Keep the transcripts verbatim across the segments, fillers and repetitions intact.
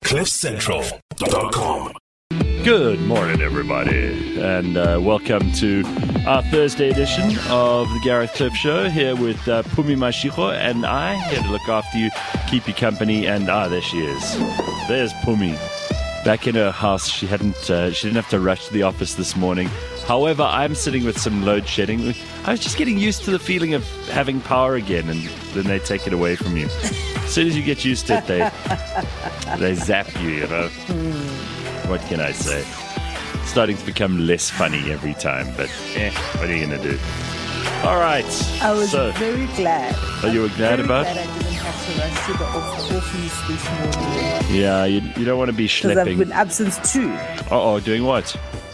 cliff central dot com. Good morning, everybody, and uh, welcome to our Thursday edition of the Gareth Cliff Show, here with uh, Pumi Mashiko and I, here to look after you, keep you company, and ah, there she is. There's Pumi. Back in her house, she hadn't, uh, she didn't have to rush to the office this morning. However, I'm sitting with some load shedding. I was just getting used to the feeling of having power again, and then they take it away from you. As soon as you get used to it, they they zap you, you know. What can I say? Starting to become less funny every time, but eh, what are you going to do? All right. I was so, very glad. Oh, you were glad very about? glad I didn't have to rush to the off- office this morning. Yeah, you, you don't want to be Because I've schlepping. been absent too, Uh-oh, doing what?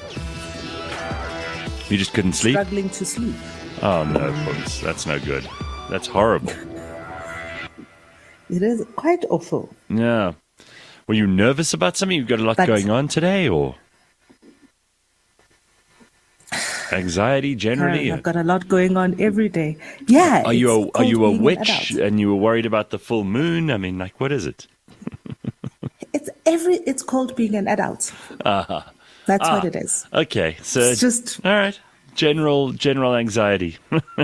You just couldn't sleep? struggling to sleep. Oh, no, folks. That's no good. That's horrible. It is quite awful. Yeah. Were you nervous about something? You've got a lot But- going on today, or anxiety generally? I've got a lot going on every day. Yeah. Are you a, it's are you a called being an witch adult. and you were worried about the full moon? I mean, like, what is it? It's every. It's called being an adult. Uh-huh. That's Ah. what it is. Okay, so It's just all right. General general anxiety.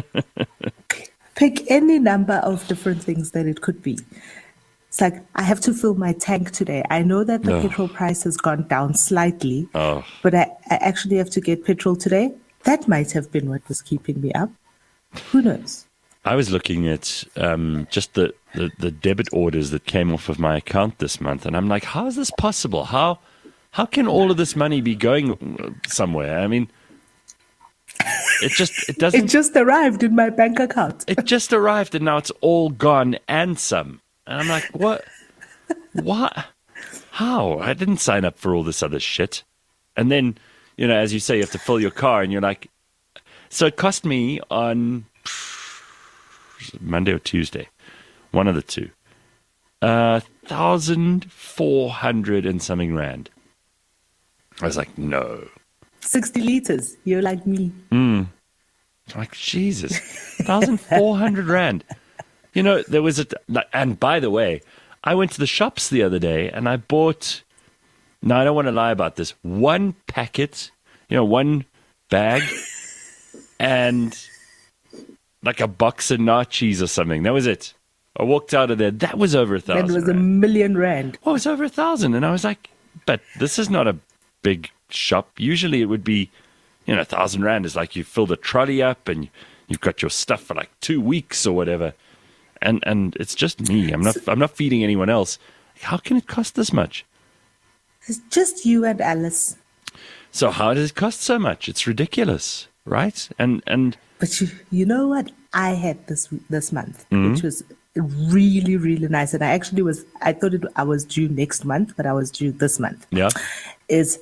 pick any number of different things that it could be. It's like, I have to fill my tank today. I know that the Ugh. petrol price has gone down slightly, Oh. but I, I actually have to get petrol today. That might have been what was keeping me up. Who knows? I was looking at um, just the, the, the debit orders that came off of my account this month, and I'm like, how is this possible? How how can all of this money be going somewhere? I mean, it just it doesn't. It just arrived in my bank account. It just arrived, and now it's all gone and some. And I'm like, what? What? How? I didn't sign up for all this other shit. And then, you know, as you say, you have to fill your car, and you're like, so it cost me on Monday or Tuesday, one of the two, uh, thousand four hundred and something rand. I was like, no. sixty liters. You're like me. I'm like, Jesus, one thousand four hundred rand. You know, there was a, and by the way, I went to the shops the other day and I bought, no, I don't want to lie about this, one packet, you know, one bag and like a box of nachos or something. That was it. I walked out of there. That was over a That thousand. was a rand. million rand. Oh, it's over a thousand. And I was like, but this is not a big shop. Usually it would be, you know, a thousand rand is like you fill the trolley up and you've got your stuff for like two weeks or whatever. And and it's just me. I'm not I'm not feeding anyone else. How can it cost this much? It's just you and Alice. So how does it cost so much? It's ridiculous, right? And and But you, you know what I had this this month, Mm-hmm. which was really, really nice. And I actually was, I thought it, I was due next month, but I was due this month. yeah. Is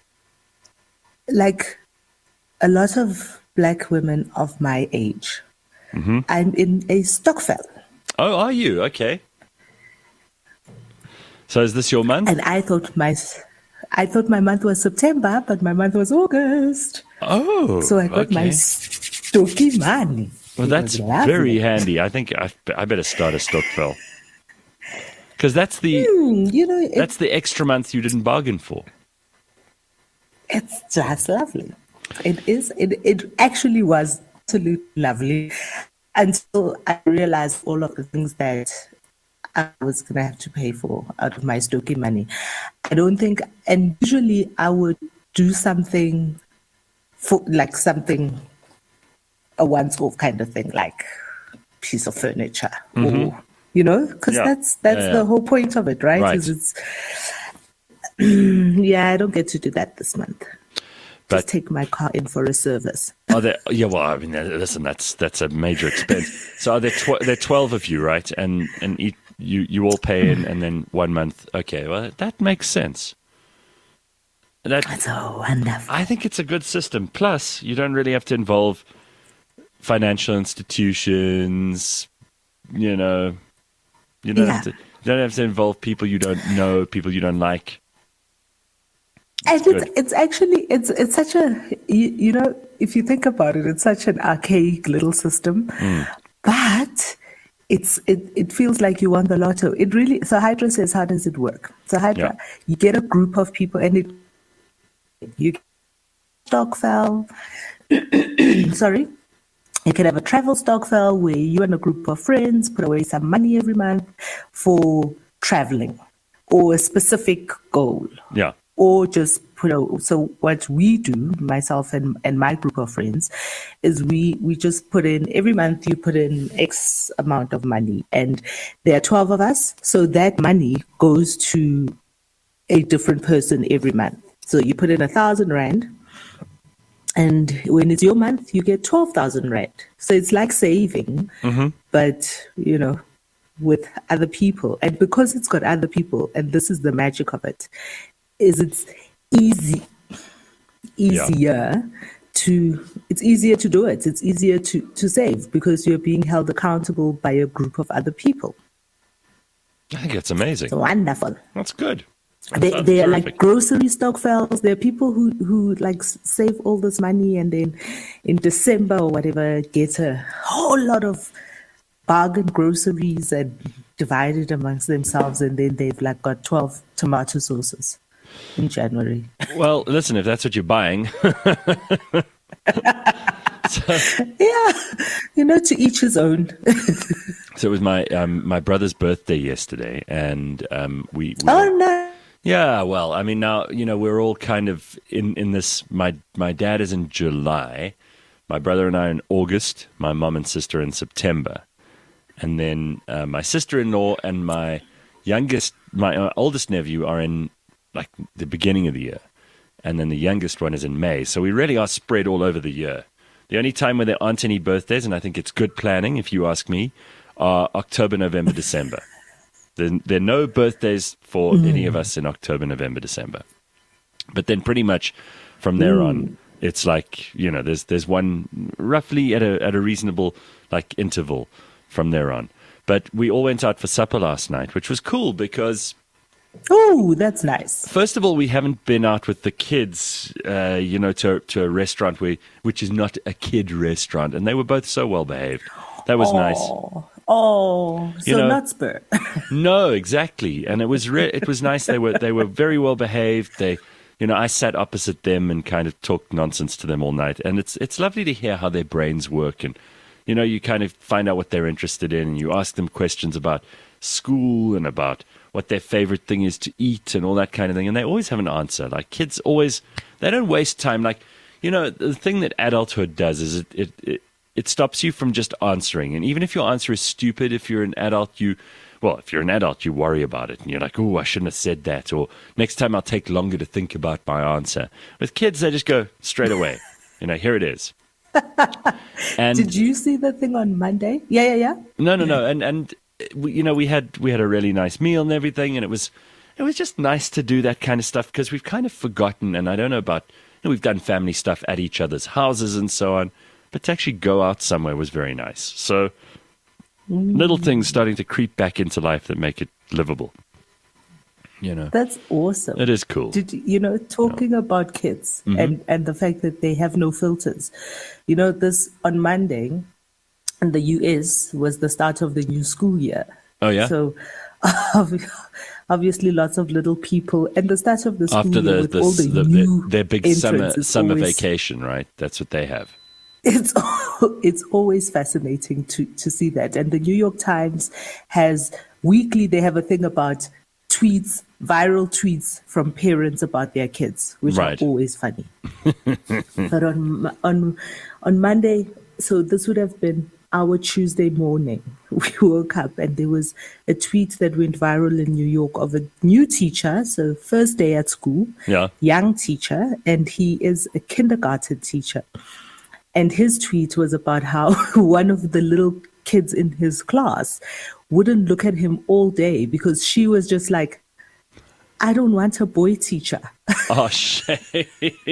like a lot of black women of my age. Mm-hmm. I'm in a Stokvel. Oh, are you? Okay. So is this your month? And I thought my, I thought my month was September, but my month was August. Oh. So I got okay. my Stokie money. Well, It that's was lovely. very handy. I think I, I better start a Stockfell. Because that's the Hmm, you know, it, that's the extra month you didn't bargain for. it's just lovely. It is. It, it actually was absolutely lovely until I realized all of the things that I was going to have to pay for out of my Stokie money. I don't think, and usually I would do something for like something, a once-off kind of thing, like piece of furniture or, you know, because Yeah. that's, that's Yeah, yeah. the whole point of it, right? Right. Is it's, yeah, I don't get to do that this month. But Just take my car in for a service. are there? Yeah, well, I mean, listen, that's that's a major expense. So are there tw- there are twelve of you, right? And and each, you you all pay in, and then one month. Okay, well, that makes sense. That That's so wonderful. I think it's a good system. Plus, you don't really have to involve financial institutions. You know, you don't Yeah. have to. You don't have to involve people you don't know, people you don't like. And good. it's, it's actually, it's it's such a, you, you know, if you think about it, it's such an archaic little system. Mm. But it's it, it feels like you won the lotto. It really, so Hydra says, how does it work? So Hydra, Yeah. you get a group of people and it, you get Stokvel, sorry, you can have a travel Stokvel where you and a group of friends put away some money every month for traveling or a specific goal. Yeah. Or just put a, so what we do, myself and, and my group of friends, is we, we just put in, every month you put in X amount of money, and there are twelve of us, so that money goes to a different person every month. So you put in a thousand rand, and when it's your month, you get twelve thousand rand. So it's like saving, Mm-hmm. but, you know, with other people. And because it's got other people, and this is the magic of it, is it's easy, easier to, it's easier to do it. It's easier to, to save because you're being held accountable by a group of other people. I think it's amazing. It's wonderful. That's good. That They, sounds they are terrific. like grocery Stokvels. There are people who, who like s- save all this money and then in December or whatever get a whole lot of bargain groceries and divide it amongst themselves, and then they've like got twelve tomato sauces in January. Well, listen, if that's what you're buying, Yeah, you know, to each his own. so it was my um, my brother's birthday yesterday, and um, we, we Oh no. yeah, well, I mean, now you know we're all kind of in in this. My my dad is in July, my brother and I are in August, my mom and sister in September, and then uh, my sister-in-law and my youngest, my uh, oldest nephew are in like the beginning of the year, and then the youngest one is in May. So we really are spread all over the year. The only time where there aren't any birthdays, and I think it's good planning, if you ask me, are October, November, December. There, there are no birthdays for any of us in October, November, December. But then pretty much from there on, it's like, you know, there's there's one roughly at a at a reasonable like interval from there on. But we all went out for supper last night, which was cool because Oh, that's nice. first of all, we haven't been out with the kids, uh, you know, to to a restaurant where, which is not a kid restaurant, and they were both so well behaved. That was nice. Oh, oh, so You know- not spur. No, exactly, and it was re- it was nice. They were they were very well behaved. They, you know, I sat opposite them and kind of talked nonsense to them all night, and it's it's lovely to hear how their brains work, and you know, you kind of find out what they're interested in, and you ask them questions about school and about what their favorite thing is to eat and all that kind of thing, and they always have an answer. Like kids always, they don't waste time. Like, you know, the thing that adulthood does is it it it, it stops you from just answering, and even if your answer is stupid, if you're an adult, you well, if you're an adult, you worry about it, and you're like, oh, I shouldn't have said that, or next time I'll take longer to think about my answer. With kids, they just go straight away. You know, here it is. And Did you see the thing on Monday? Yeah, yeah, yeah. no, no, no, and and we, you know, we had we had a really nice meal and everything, and it was it was just nice to do that kind of stuff because we've kind of forgotten, and I don't know about, you know, we've done family stuff at each other's houses and so on, but to actually go out somewhere was very nice. So little things starting to creep back into life that make it livable. You know, That's awesome. it is cool. Did you you know, talking about kids and, and the fact that they have no filters, you know, this on Monday in the U S was the start of the new school year. Oh, yeah? So obvi- obviously lots of little people and the start of the school After year the, with the, all the, the, new their big summer entrants is summer always- vacation, right? That's what they have. It's it's always fascinating to to see that. And the New York Times has weekly, they have a thing about tweets, viral tweets from parents about their kids, which Right. are always funny. But on Mo- on on Monday, so this would have been our Tuesday morning. We woke up and there was a tweet that went viral in New York of a new teacher, so first day at school, Yeah. young teacher, and he is a kindergarten teacher. And his tweet was about how one of the little kids in his class wouldn't look at him all day because she was just like, I don't want a boy teacher. Oh, shame.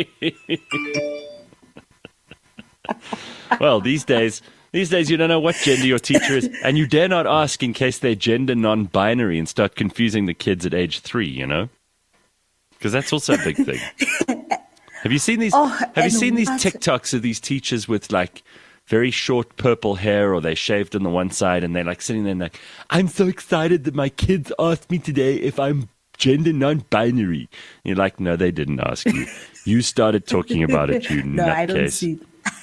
Well, these days, these days you don't know what gender your teacher is, and you dare not ask in case they're gender non-binary and start confusing the kids at age three. You know, because that's also a big thing. Have you seen these? Oh, have you and seen these what? TikToks of these teachers with like very short purple hair, or they shaved on the one side, and they're like sitting there and like, I'm so excited that my kids asked me today if I'm gender non-binary. And you're like, no, they didn't ask you. You started talking about it, you no, nutcase. I don't see.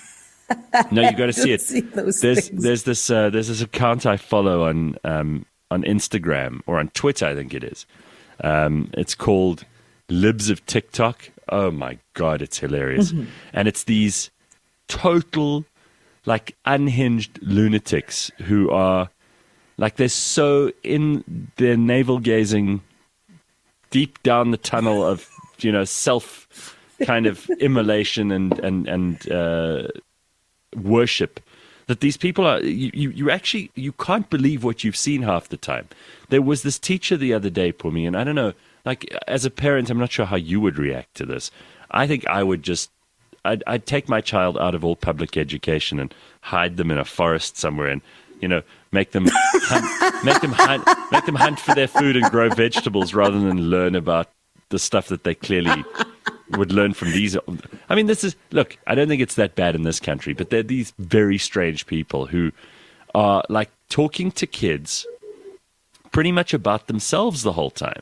No, you got to see it. See those there's things. there's this uh, there's this account I follow on um, on Instagram or on Twitter, I think it is. Um, it's called Libs of TikTok. Oh my God, it's hilarious. Mm-hmm. And it's these total, like, unhinged lunatics who are, like, they're so in their navel-gazing deep down the tunnel of, you know, self kind of immolation and, and, and uh, worship that these people are, you, you, you actually, you can't believe what you've seen half the time. There was this teacher the other day, Pumi, and I don't know, like, as a parent, I'm not sure how you would react to this. I think I would just, I'd, I'd take my child out of all public education and hide them in a forest somewhere and, you know, make them hunt, make them hunt, make them hunt for their food and grow vegetables rather than learn about the stuff that they clearly would learn from these. I mean, this is, look, I don't think it's that bad in this country, but they're these very strange people who are like talking to kids pretty much about themselves the whole time.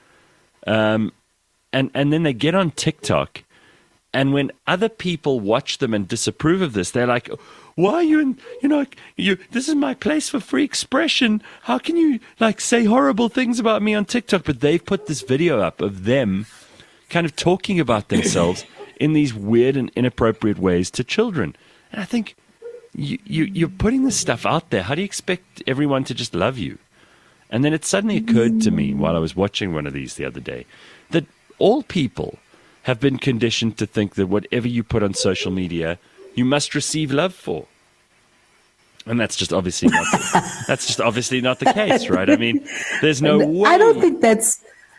Um, and, and then they get on TikTok, and when other people watch them and disapprove of this, they're like, why are you in, you know, you, this is my place for free expression. How can you, like, say horrible things about me on TikTok? But they've put this video up of them kind of talking about themselves in these weird and inappropriate ways to children. And I think you, you, you're putting this stuff out there. How do you expect everyone to just love you? And then it suddenly occurred to me while I was watching one of these the other day that all people have been conditioned to think that whatever you put on social media, you must receive love for. And that's just obviously not the, that's just obviously not the case, right? I mean, there's no way. I don't think that's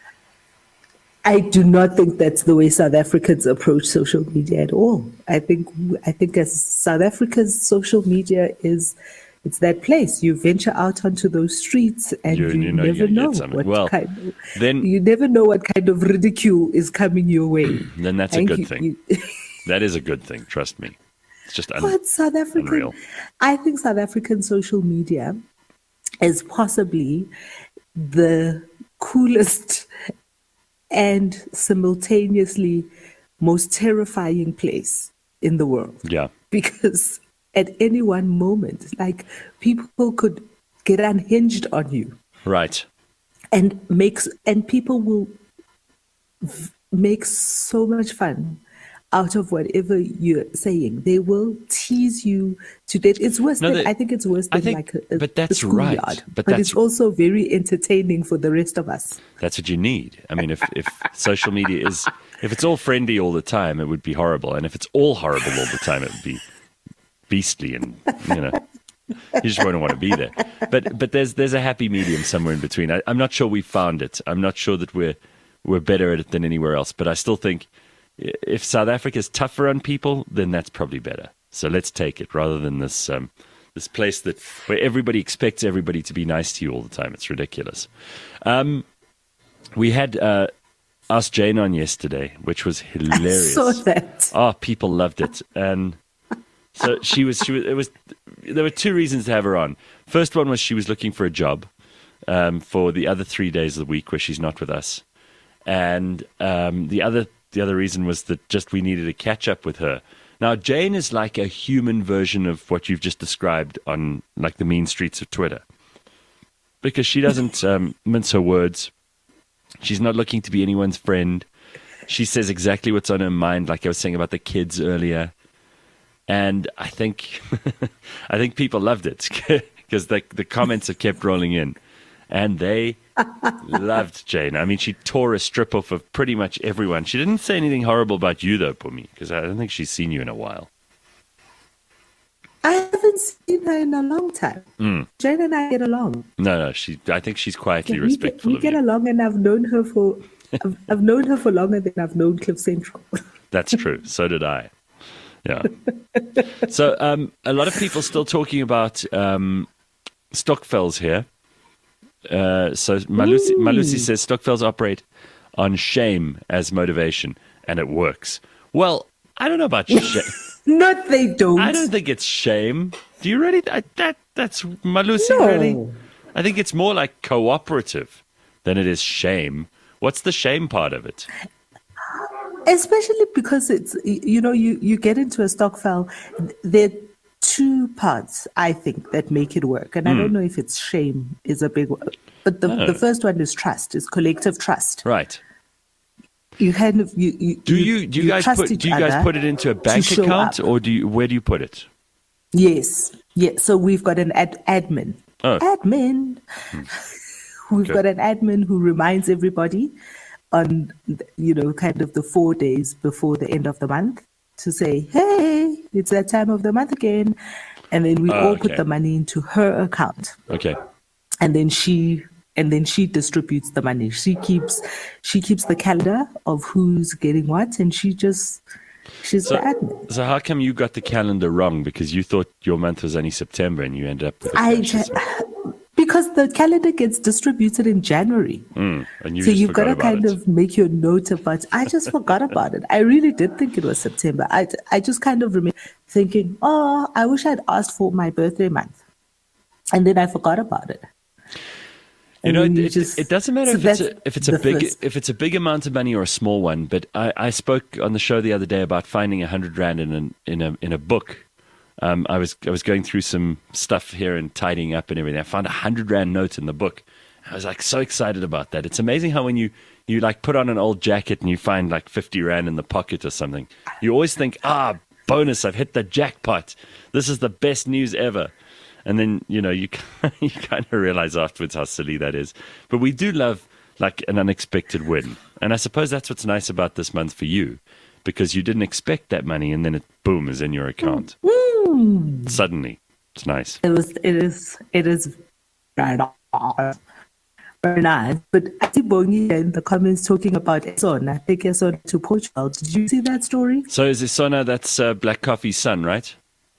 I do not think that's the way South Africans approach social media at all. I think I think as South Africa's social media is it's that place. You venture out onto those streets and you, you, you know, never know what well, kind of, then, you never know what kind of ridicule is coming your way. Then that's and a good you, thing. You, that is a good thing, trust me. It's just un- but South African, unreal. I think South African social media is possibly the coolest and simultaneously most terrifying place in the world. Yeah. Because at any one moment, like, people could get unhinged on you. Right. And makes and people will v- make so much fun out of whatever you're saying. They will tease you to death. It's worse no, than they, I think it's worse than think, like a, a, but that's a schoolyard. right. But, But it's that's also very entertaining for the rest of us. That's what you need. I mean, if, if social media is, if it's all friendly all the time, it would be horrible. And if it's all horrible all the time, it would be beastly, and, you know, you just won't want to be there. But but there's there's a happy medium somewhere in between. I, I'm not sure we found it. I'm not sure that we're we're better at it than anywhere else. But I still think if South Africa is tougher on people, then that's probably better. So let's take it rather than this um, this place that where everybody expects everybody to be nice to you all the time. It's ridiculous. Um, we had uh, Ask Jane on yesterday, which was hilarious. I saw that. Oh, people loved it, and so she was. She was. It was. There were two reasons to have her on. First one was she was looking for a job um, for the other three days of the week where she's not with us, and um, the other the other reason was that just we needed to catch up with her. Now, Jane is like a human version of what you've just described on like the mean streets of Twitter, because she doesn't um, mince her words. She's not looking to be anyone's friend. She says exactly what's on her mind, like I was saying about the kids earlier. And I think I think people loved it because the, the comments have kept rolling in. And they loved Jane. I mean, she tore a strip off of pretty much everyone. She didn't say anything horrible about you, though, Pumi, because I don't think she's seen you in a while. I haven't seen her in a long time. Mm. Jane and I get along. No, no, she. I think she's quietly Yeah, we respectful get, we of get you. along, and I've known her for I've, I've known her for longer than I've known Cliff Central. That's true. So did I. Yeah. So um, a lot of people still talking about um, Stokvels here. Uh, so Malusi, Malusi says Stokvels operate on shame as motivation, and it works. Well, I don't know about shame. No, they don't. I don't think it's shame. Do you really? I, that That's Malusi, No. really? I think it's more like cooperative than it is shame. What's the shame part of it? Especially because it's, you know, you, you get into a stokvel. There are two parts, I think, that make it work. And mm. I don't know if it's shame is a big one. But the, oh. the first one is trust, is collective trust. Right. You kind of you, you do you do you, you guys put do you guys put it into a bank account up. or do you where do you put it? Yes, yes. So we've got an ad, admin. Oh. Admin. Hmm. We've Good. got an admin who reminds everybody on, you know, kind of the four days before the end of the month to say, "Hey, it's that time of the month again," and then we oh, all okay. put the money into her account. Okay. And then she. And then she distributes the money. She keeps she keeps the calendar of who's getting what, and she just she's so, the admin. So how come you got the calendar wrong? Because you thought your month was only September, and you ended up with. I because the calendar gets distributed in January, mm, and you so just you've got to kind it. of make your note about. I just forgot about it. I really did think it was September. I I just kind of remember thinking, oh, I wish I'd asked for my birthday month, and then I forgot about it. You know, it, just, it doesn't matter so if it's a, if it's a big first. if it's a big amount of money or a small one. But I, I spoke on the show the other day about finding a hundred rand in an, in a in a book. Um, I was I was going through some stuff here and tidying up and everything. I found a hundred rand note in the book. I was like so excited about that. It's amazing how when you you like put on an old jacket and you find like fifty rand in the pocket or something, you always think, ah, bonus! I've hit the jackpot. This is the best news ever. And then, you know, you you kind of realize afterwards how silly that is. But we do love, like, an unexpected win. And I suppose that's what's nice about this month for you, because you didn't expect that money, and then it, boom, is in your account. Mm. Suddenly. It's nice. It was, it is, it is very nice. Very nice. But I see Bongi in the comments talking about Esona, take Esona to Portugal. Did you see that story? So is Esona, that's uh, Black Coffee's son, right?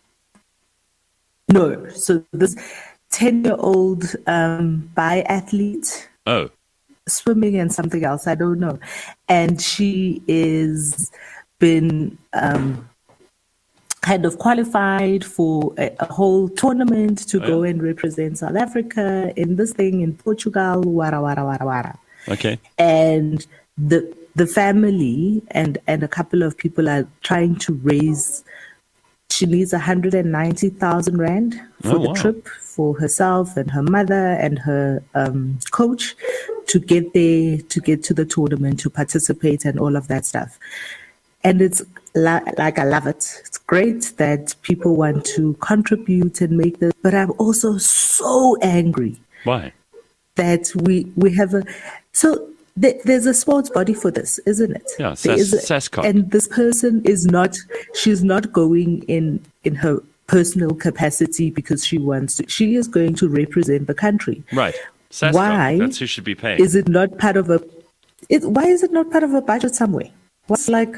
No, so this ten-year-old um, biathlete, oh, swimming and something else, I don't know, and she is been um, kind of qualified for a, a whole tournament to oh, go yeah. and represent South Africa in this thing in Portugal, wara wara wara wara. Okay, and the the family and and a couple of people are trying to raise. She needs one hundred ninety thousand rand for oh, the wow. trip for herself and her mother and her um, coach to get there, to get to the tournament, to participate and all of that stuff. And it's la- like, I love it. It's great that people want to contribute and make this, but I'm also so angry. Why? That we, we have a, so there's a sports body for this, isn't it? Yeah, SASCOC. And this person is not, she's not going in, in her personal capacity because she wants to. She is going to represent the country. Right. SASCOC, why? That's who should be paying. Is it not part of a, it, why is it not part of a budget somewhere? What's like...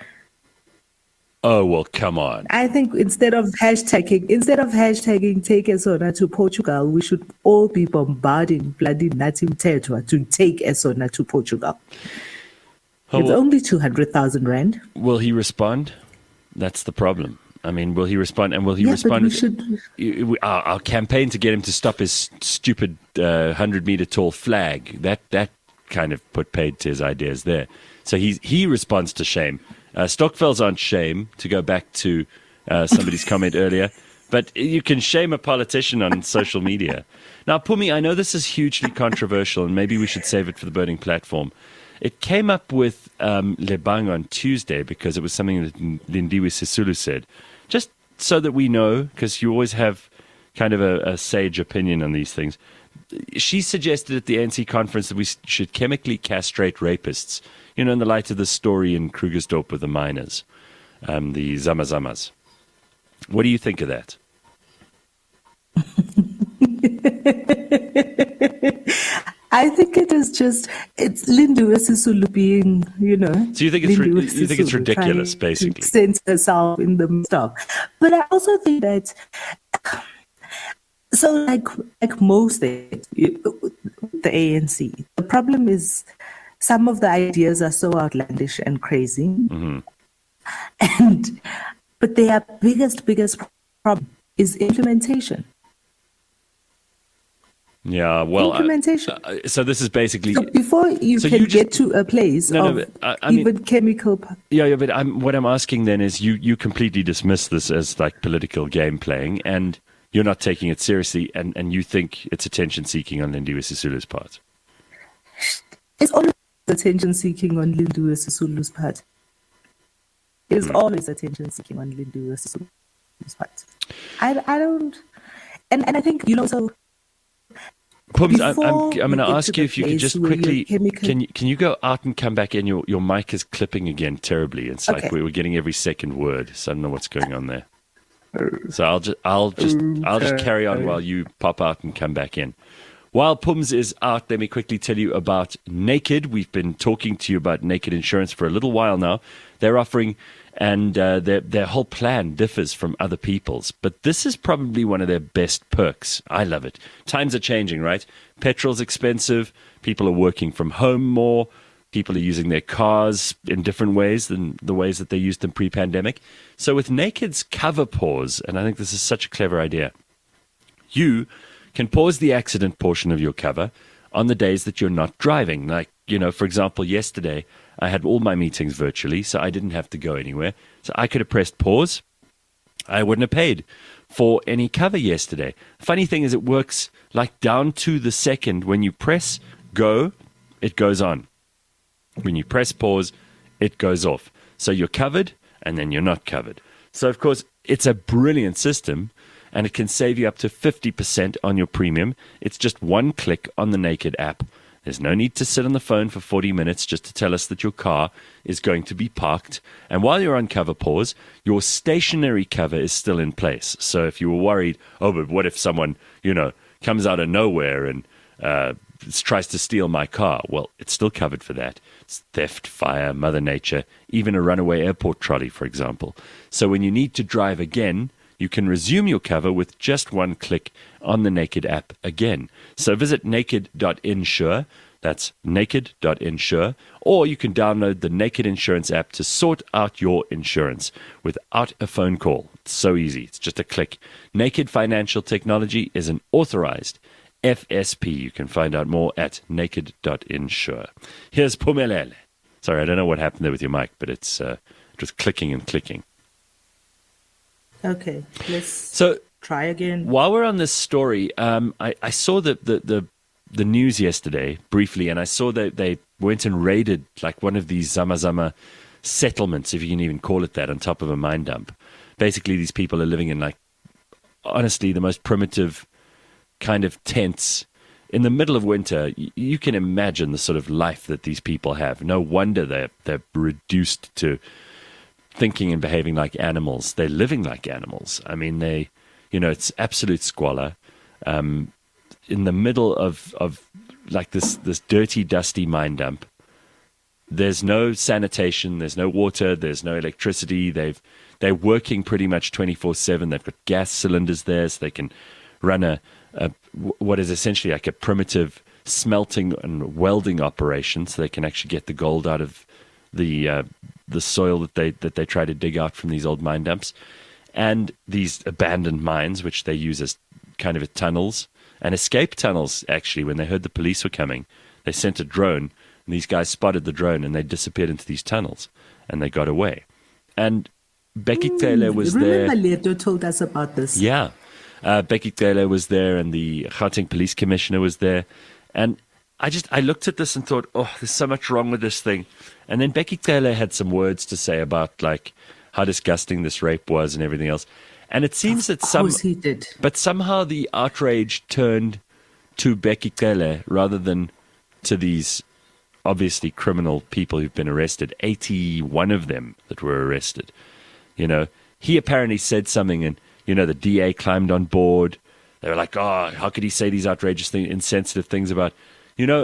Oh, well, come on. I think instead of hashtagging, instead of hashtagging take Esona to Portugal, we should all be bombarding bloody Natim Tetwa to take Esona to Portugal. Oh, it's well, only two hundred thousand rand. Will he respond? That's the problem. I mean, will he respond? And will he yeah, respond? But we should... our, our campaign to get him to stop his stupid uh, one hundred meter tall flag, that, that kind of put paid to his ideas there. So he, he responds to shame. Uh, Stokvels aren't shame, to go back to uh, somebody's comment earlier, but you can shame a politician on social media. Now, Pumi, I know this is hugely controversial, and maybe we should save it for the Burning Platform. It came up with um, Lebang on Tuesday because it was something that Lindiwe Sisulu said. Just so that we know, because you always have kind of a, a sage opinion on these things. She suggested at the A N C conference that we should chemically castrate rapists. You know, in the light of the story in Krugersdorp with the miners, um, the Zamazamas. What do you think of that? I think it is just, it's Lindiwe Sisulu being, you know. So you think it's, ri- you think it's ridiculous, basically? Sense herself in the stuff. But I also think that, so like, like most things, the A N C, the problem is, some of the ideas are so outlandish and crazy. Mm-hmm. And But their biggest, biggest problem is implementation. Yeah, well, implementation. Uh, uh, so this is basically so before you so can you just, get to a place no, of no, but, I, I even mean, chemical. Yeah, yeah, but I'm, what I'm asking then is you you completely dismiss this as like political game playing, and you're not taking it seriously, and, and you think it's attention seeking on Lindiwe Sisulu's part. It's always attention seeking on Lindiwe Sisulu's part. It is hmm. always attention seeking on Lindiwe Sisulu's part. I, I don't, and, and I think you know so. Pums, I'm, I'm, I'm going to ask you if you could just quickly, chemical... can you, can you go out and come back in? Your your mic is clipping again terribly. It's okay. Like we were getting every second word, so I don't know what's going on there. So I'll just I'll just I'll just carry on while you pop out and come back in. While Pums is out, let me quickly tell you about Naked. We've been talking to you about Naked Insurance for a little while now. They're offering, and uh, their their whole plan differs from other people's, but this is probably one of their best perks. I love it. Times are changing, right? Petrol's expensive. People are working from home more. People are using their cars in different ways than the ways that they used them pre-pandemic. So with Naked's cover pause, and I think this is such a clever idea, you can pause the accident portion of your cover on the days that you're not driving. Like, you know, for example, yesterday I had all my meetings virtually, so I didn't have to go anywhere. So I could have pressed pause. I wouldn't have paid for any cover yesterday. Funny thing is it works like down to the second. When you press go, it goes on. When you press pause, it goes off. So you're covered and then you're not covered. So, of course, it's a brilliant system, and it can save you up to fifty percent on your premium. It's just one click on the Naked app. There's no need to sit on the phone for forty minutes just to tell us that your car is going to be parked. And while you're on cover pause, your stationary cover is still in place. So if you were worried, oh, but what if someone, you know, comes out of nowhere and uh, tries to steal my car? Well, it's still covered for that. It's theft, fire, Mother Nature, even a runaway airport trolley, for example. So when you need to drive again, you can resume your cover with just one click on the Naked app again. So visit naked dot insure, that's naked dot insure, or you can download the Naked Insurance app to sort out your insurance without a phone call. It's so easy. It's just a click. Naked Financial Technology is an authorized F S P. You can find out more at naked dot insure. Here's Pumelele. Sorry, I don't know what happened there with your mic, but it's uh, it was clicking and clicking. Okay, let's so try again. While we're on this story, um, I, I saw the, the, the, the news yesterday briefly, and I saw that they went and raided like one of these Zama Zama settlements, if you can even call it that, on top of a mine dump. Basically, these people are living in, like, honestly, the most primitive kind of tents in the middle of winter. You, you can imagine the sort of life that these people have. No wonder they're they're reduced to thinking and behaving like animals. They're living like animals. I mean, they, you know, it's absolute squalor. Um, in the middle of, of like this, this dirty, dusty mine dump, there's no sanitation, there's no water, there's no electricity. They've, they're working pretty much twenty-four seven. They've got gas cylinders there, so they can run a, a what is essentially like a primitive smelting and welding operation, so they can actually get the gold out of the uh, the soil that they that they try to dig out from these old mine dumps, and these abandoned mines, which they use as kind of tunnels and escape tunnels. Actually, when they heard the police were coming, they sent a drone, and these guys spotted the drone, and they disappeared into these tunnels, and they got away. And Becky mm, Taylor was there. Remember, Leto told us about this. Yeah, uh, Becky Taylor was there, and the Gauteng Police Commissioner was there, and I just I looked at this and thought, oh, there's so much wrong with this thing. And then Becky Taylor had some words to say about like how disgusting this rape was and everything else. And it seems of that some, course he did. But somehow the outrage turned to Becky Taylor rather than to these obviously criminal people who've been arrested. eighty-one of them that were arrested. You know, he apparently said something, and you know the D A climbed on board. They were like, oh, how could he say these outrageous things, insensitive things about, you know,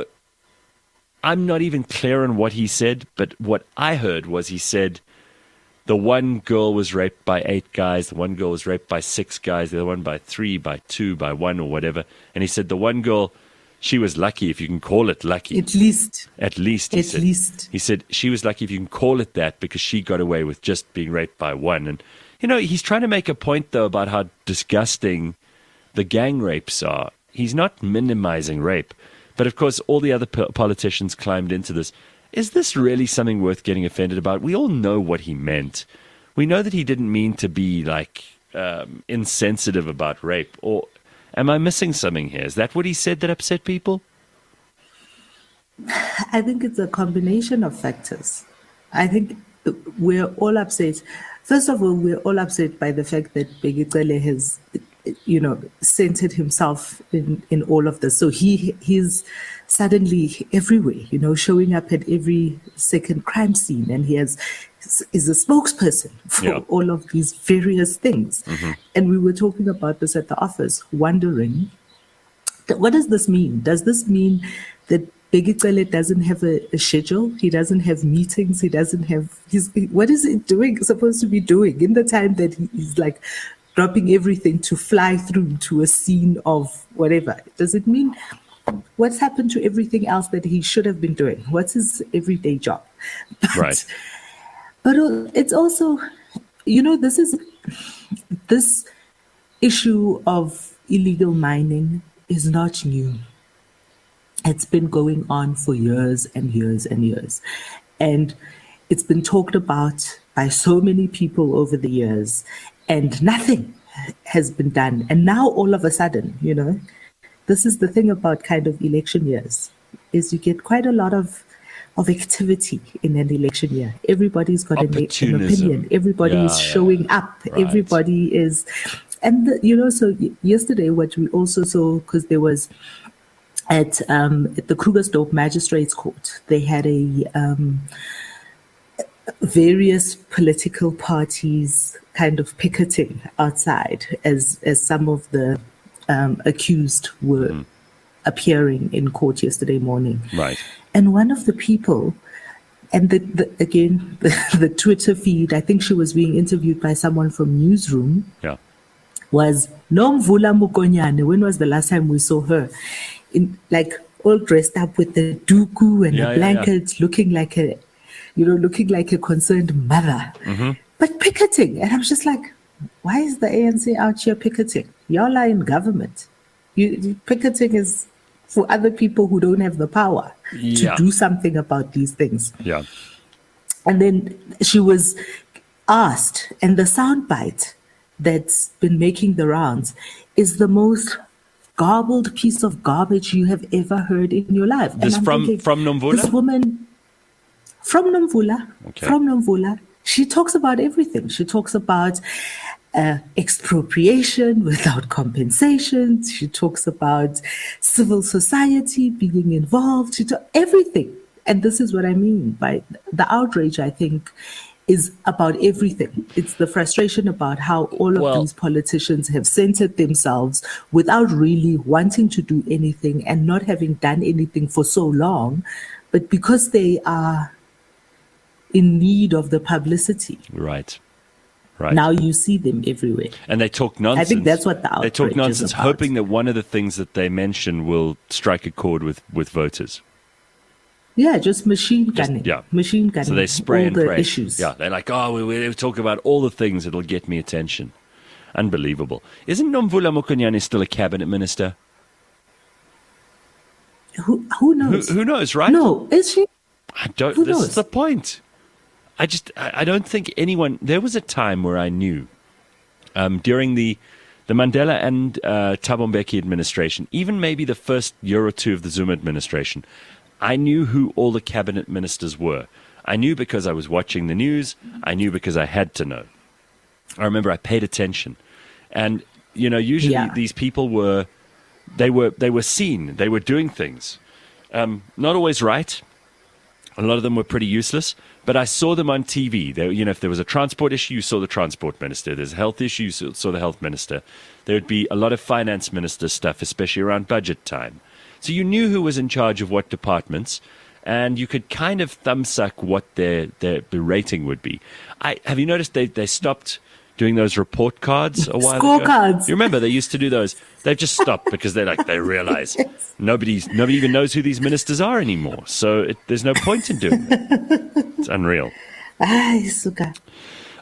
I'm not even clear on what he said, but what I heard was he said the one girl was raped by eight guys, the one girl was raped by six guys, the other one by three, by two, by one, or whatever. And he said the one girl, she was lucky, if you can call it lucky. At least. At least, he At said. least. He said she was lucky, if you can call it that, because she got away with just being raped by one. And You know, he's trying to make a point, though, about how disgusting the gang rapes are. He's not minimizing rape. But, of course, all the other po- politicians climbed into this. Is this really something worth getting offended about? We all know what he meant. We know that he didn't mean to be, like, um, insensitive about rape. Or am I missing something here? Is that what he said that upset people? I think it's a combination of factors. I think we're all upset. First of all, we're all upset by the fact that Bheki has, you know, centered himself in, in all of this. So he he's suddenly everywhere, you know, showing up at every second crime scene, and he has is a spokesperson for yeah. all of these various things. Mm-hmm. And we were talking about this at the office, wondering, what does this mean? Does this mean that Bheki doesn't have a, a schedule? He doesn't have meetings. He doesn't have his. What is he doing? Supposed to be doing in the time that he is like dropping everything to fly through to a scene of whatever? Does it mean what's happened to everything else that he should have been doing? What's his everyday job? But, right. But it's also, you know, this is this issue of illegal mining is not new. It's been going on for years and years and years. And it's been talked about by so many people over the years, and nothing has been done. And now all of a sudden, you know, this is the thing about kind of election years, is you get quite a lot of, of activity in an election year. Everybody's got an, an opinion. Everybody yeah, is showing yeah. up. Right. Everybody is... And, the, you know, so yesterday what we also saw, because there was... At, um, at the Krugersdorp Magistrates Court, they had a um, various political parties kind of picketing outside as as some of the um, accused were mm. appearing in court yesterday morning. Right. And one of the people, and the, the, again the, the Twitter feed, I think she was being interviewed by someone from Newsroom. Yeah. Was Nomvula Mokonyane. When was the last time we saw her? In, like all dressed up with the duku and yeah, the blankets, yeah, yeah. looking like a, you know, looking like a concerned mother. Mm-hmm. But picketing, and I was just like, why is the A N C out here picketing? Y'all are in government. You, you, picketing is for other people who don't have the power yeah. to do something about these things. Yeah. And then she was asked, and the soundbite that's been making the rounds is the most garbled piece of garbage you have ever heard in your life. This from thinking, from Nomvula? This woman from Nomvula, okay. from Nomvula, she talks about everything. She talks about uh, expropriation without compensation. She talks about civil society being involved. She talk, everything. And this is what I mean by the outrage, I think, is about everything. It's the frustration about how all of well, these politicians have centered themselves without really wanting to do anything and not having done anything for so long, but because they are in need of the publicity. Right. Right. Now you see them everywhere. And they talk nonsense. I think that's what the outrage They talk nonsense, is about. hoping that one of the things that they mention will strike a chord with, with voters. Yeah, just machine gunning. Just, yeah. Machine gunning. So they spray all and the pray. issues. Yeah, they're like, oh, we, we talk about all the things that'll get me attention. Unbelievable. Isn't Nomvula Mokonyane still a cabinet minister? Who who knows? Who, who knows, right? No, is she? I don't. Who this knows? is the point. I just, I, I don't think anyone. There was a time where I knew, um, during the the Mandela and uh, Thabo Mbeki administration, even maybe the first year or two of the Zuma administration, I knew who all the cabinet ministers were. I knew because I was watching the news. I knew because I had to know. I remember I paid attention. And, you know, usually yeah. these people were, they were, they were seen. They were doing things. Um, not always right. A lot of them were pretty useless. But I saw them on T V. They, you know, if there was a transport issue, you saw the transport minister. There's a health issue, you saw the health minister. There would be a lot of finance minister stuff, especially around budget time. So you knew who was in charge of what departments, and you could kind of thumbsuck what their, their the rating would be. I have you noticed they, they stopped doing those report cards a while Scorecards. ago? Scorecards. You remember they used to do those. They've just stopped because they like they realize yes. nobody's nobody even knows who these ministers are anymore. So it, there's no point in doing it. It's unreal. Ay, suka.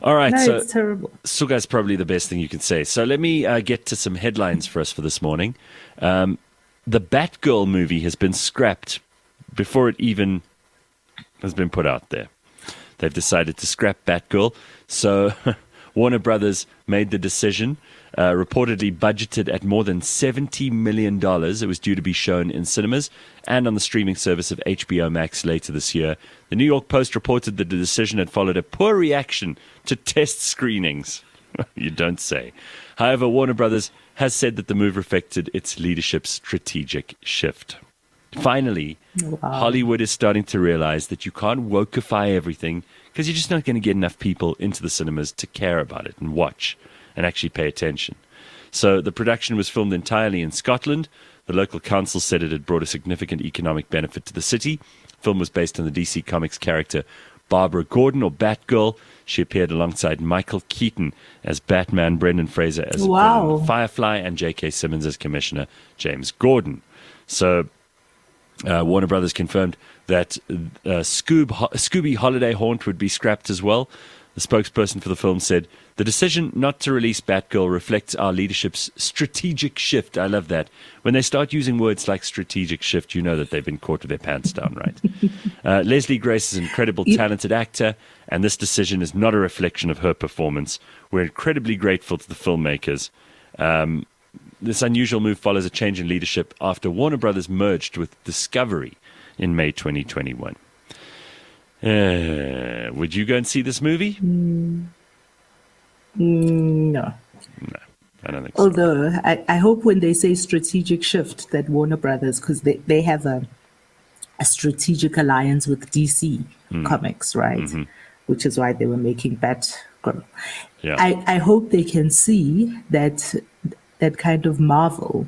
All right, No, so it's terrible. Suga's probably the best thing you can say. So let me uh, get to some headlines for us for this morning. Um, the Batgirl movie has been scrapped before it even has been put out there. They've decided to scrap Batgirl. So Warner Brothers made the decision, uh, reportedly budgeted at more than seventy million dollars. It was due to be shown in cinemas and on the streaming service of H B O Max later this year. The New York Post reported that the decision had followed a poor reaction to test screenings. You don't say. However, Warner Brothers has said that the move reflected its leadership's strategic shift. Finally, wow. Hollywood is starting to realize that you can't wokeify everything because you're just not going to get enough people into the cinemas to care about it and watch and actually pay attention. So the production was filmed entirely in Scotland. The local council said it had brought a significant economic benefit to the city. The film was based on the D C Comics character Barbara Gordon, or Batgirl. She appeared alongside Michael Keaton as Batman, Brendan Fraser as wow. villain Firefly, and J K. Simmons as Commissioner James Gordon. So uh, Warner Brothers confirmed that uh, Scoob, Ho- Scooby Holiday Haunt would be scrapped as well. The spokesperson for the film said, "The decision not to release Batgirl reflects our leadership's strategic shift." I love that. When they start using words like strategic shift, you know that they've been caught with their pants down, right? uh, Leslie Grace is an incredible, talented actor, and this decision is not a reflection of her performance. We're incredibly grateful to the filmmakers. Um, this unusual move follows a change in leadership after Warner Brothers merged with Discovery in May twenty twenty-one. Uh, would you go and see this movie? Mm. No. No, I don't think so. Although I, I hope when they say strategic shift that Warner Brothers, because they, they have a, a strategic alliance with D C mm. Comics, right? Mm-hmm. Which is why they were making Batgirl. Yeah. I, I hope they can see that that kind of Marvel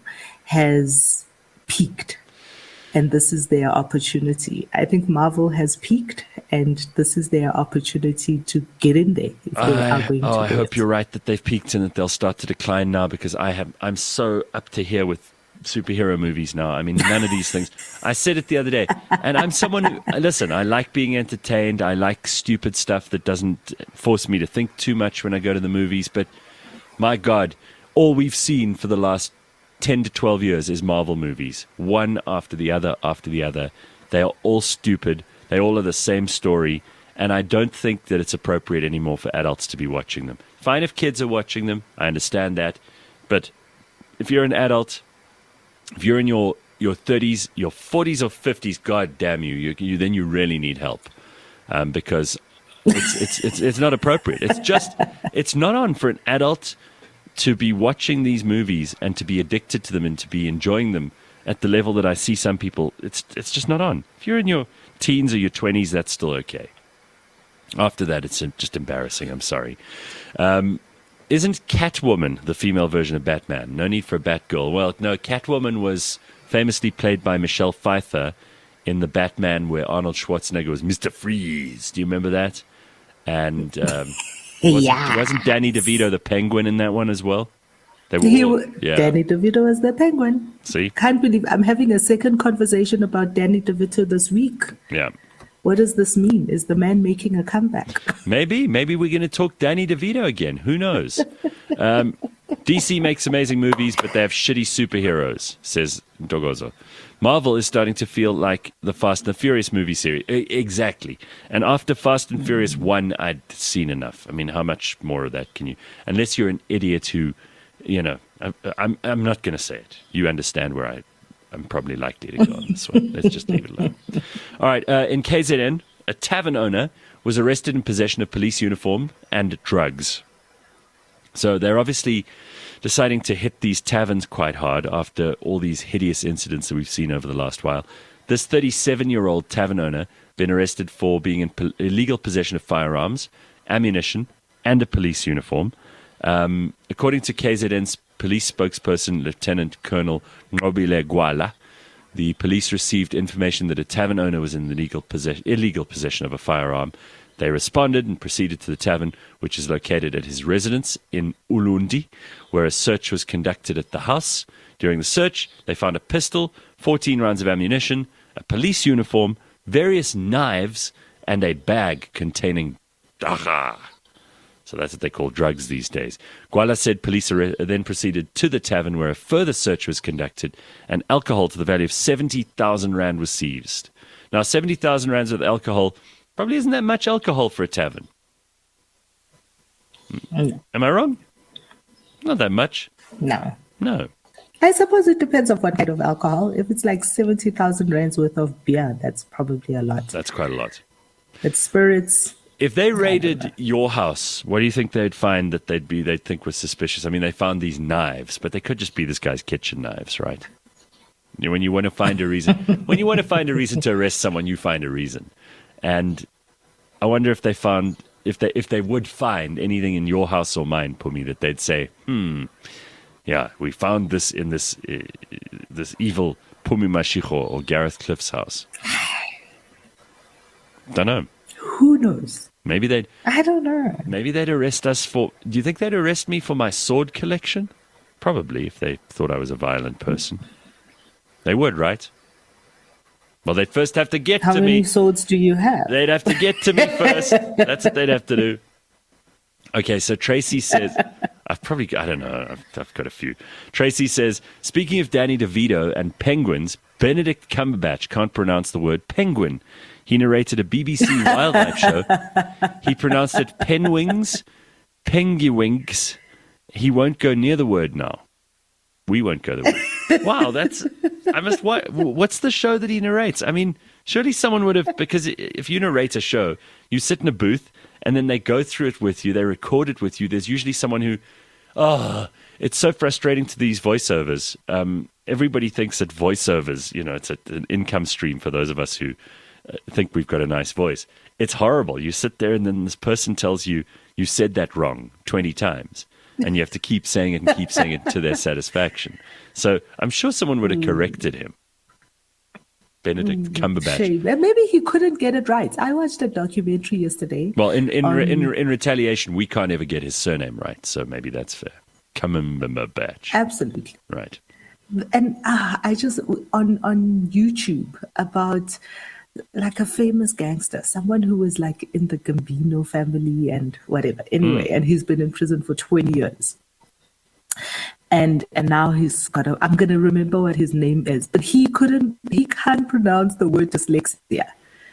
has peaked. And this is their opportunity. I think Marvel has peaked, and this is their opportunity to get in there. If they I, are going oh, to I hope it. you're right that they've peaked and that they'll start to decline now, because I have I'm so up to here with superhero movies now. I mean, none of these things. I said it the other day, and I'm someone who listen. I like being entertained. I like stupid stuff that doesn't force me to think too much when I go to the movies. But my God, all we've seen for the last ten to twelve years is Marvel movies, one after the other after the other. They are all stupid. They all are the same story, and I don't think that it's appropriate anymore for adults to be watching them. Fine if kids are watching them, I understand that, but if you're an adult, if you're in your, your thirties, your forties or fifties, God damn you, you, you then you really need help, um, because it's, it's it's it's not appropriate. It's just it's not on for an adult to be watching these movies and to be addicted to them and to be enjoying them at the level that I see some people. It's it's just not on. If you're in your teens or your twenties, that's still okay. After that, it's just embarrassing. I'm sorry. Um, isn't Catwoman the female version of Batman? No need for a Batgirl. Well, no, Catwoman was famously played by Michelle Pfeiffer in the Batman where Arnold Schwarzenegger was Mister Freeze. Do you remember that? And um, wasn't, yeah. wasn't Danny DeVito the Penguin in that one as well? They were He, all, yeah. Danny DeVito was the Penguin. See? Can't believe I'm having a second conversation about Danny DeVito this week. Yeah. What does this mean? Is the man making a comeback? Maybe. Maybe we're going to talk Danny DeVito again. Who knows? Um, D C makes amazing movies, but they have shitty superheroes, says Dogozo. Marvel is starting to feel like the Fast and the Furious movie series. E- exactly. And after Fast and Furious one, I'd seen enough. I mean, how much more of that can you... Unless you're an idiot who, you know... I, I'm, I'm not going to say it. You understand where I... I'm probably likely to go on this one. Let's just leave it alone. All right. Uh, in K Z N, a tavern owner was arrested in possession of police uniform and drugs. So they're obviously deciding to hit these taverns quite hard after all these hideous incidents that we've seen over the last while. This thirty-seven-year-old tavern owner been arrested for being in po- illegal possession of firearms, ammunition, and a police uniform. Um, according to K Z N's police spokesperson, Lieutenant Colonel Nobile Gwala, the police received information that a tavern owner was in the legal possess- illegal possession of a firearm. They responded and proceeded to the tavern, which is located at his residence in Ulundi, where a search was conducted at the house. During the search, they found a pistol, fourteen rounds of ammunition, a police uniform, various knives, and a bag containing daga. So that's what they call drugs these days. Gwala said police are then proceeded to the tavern where a further search was conducted and alcohol to the value of seventy thousand rand was seized. Now, seventy thousand rands with alcohol probably isn't that much alcohol for a tavern. No. Am I wrong? Not that much. No. No. I suppose it depends on what kind of alcohol. If it's like seventy thousand rands worth of beer, that's probably a lot. That's quite a lot. But spirits... If they raided your house, what do you think they'd find that they'd be they'd think was suspicious? I mean, they found these knives, but they could just be this guy's kitchen knives, right? You know, when you want to find a reason, when you want to find a reason to arrest someone, you find a reason. And I wonder if they found if they if they would find anything in your house or mine, Pumi, that they'd say, "Hmm, yeah, we found this in this uh, this evil Pumi Mashiko or Gareth Cliff's house." Don't know. Who knows? Maybe they'd. I don't know. Maybe they'd arrest us for. Do you think they'd arrest me for my sword collection? Probably, if they thought I was a violent person. They would, right? Well, they'd first have to get How to many me. swords do you have? They'd have to get to me first. That's what they'd have to do. Okay, so Tracy says, I've probably, I don't know, I've, I've got a few. Tracy says, speaking of Danny DeVito and penguins, Benedict Cumberbatch can't pronounce the word penguin. He narrated a B B C wildlife show. He pronounced it penwings, penguinks. He won't go near the word now. We won't go the word. Wow, that's, I must, what, what's the show that he narrates? I mean, surely someone would have, because if you narrate a show, you sit in a booth and then they go through it with you, they record it with you. There's usually someone who, oh, it's so frustrating to these voiceovers. Um, everybody thinks that voiceovers, you know, it's a, an income stream for those of us who uh, think we've got a nice voice. It's horrible. You sit there and then this person tells you, you said that wrong twenty times. And you have to keep saying it and keep saying it to their satisfaction. So I'm sure someone would have corrected him. Benedict Cumberbatch. Shame. And maybe he couldn't get it right. I watched a documentary yesterday. Well, in in, on... in in retaliation, we can't ever get his surname right, so maybe that's fair. Cumberbatch. Absolutely. Right. And uh, I just on on YouTube about like a famous gangster, someone who was like in the Gambino family and whatever. Anyway, mm. and he's been in prison for twenty years. And and now he's got a, I'm going to remember what his name is, but he couldn't, he can't pronounce the word dyslexia.